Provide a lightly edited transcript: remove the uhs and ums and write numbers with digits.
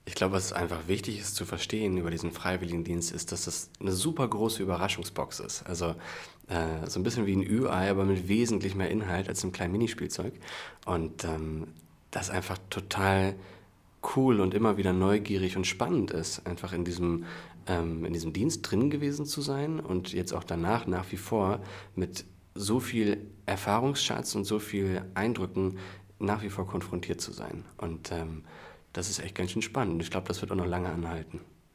Ich glaube, was einfach wichtig ist zu verstehen über diesen Freiwilligendienst, ist, dass das eine super große Überraschungsbox ist. Also so ein bisschen wie ein Ü-Ei, aber mit wesentlich mehr Inhalt als einem kleinen Minispielzeug. Und das einfach total cool und immer wieder neugierig und spannend ist, einfach in diesem Dienst drin gewesen zu sein und jetzt auch danach nach wie vor mit so viel Erfahrungsschatz und so viel Eindrücken nach wie vor konfrontiert zu sein. Und das ist echt ganz schön spannend. Ich glaube, das wird auch noch lange anhalten.